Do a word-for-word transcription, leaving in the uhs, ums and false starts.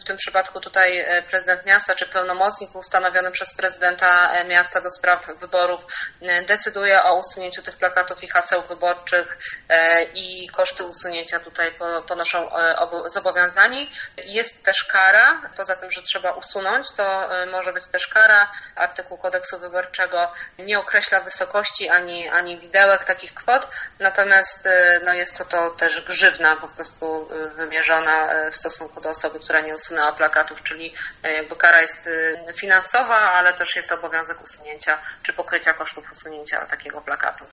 w tym przypadku tutaj prezydent miasta czy pełnomocnik ustanowiony przez prezydenta miasta do spraw wyborów decyduje o usunięciu tych plakatów i haseł wyborczych i koszty usunięcia tutaj ponoszą zobowiązani. Jest też kara, poza tym, że trzeba usunąć, to może być też kara. Artykuł kodeksu wyborczego nie określa wysokości ani, ani widełek takich kwot, natomiast no, jest to, to też grzywna po prostu wymierzona w stosunku do osoby, która nie usunęła plakatów, czyli jakby kara jest finansowa, ale też jest obowiązek usunięcia czy pokrycia kosztów usunięcia takiego plakatu.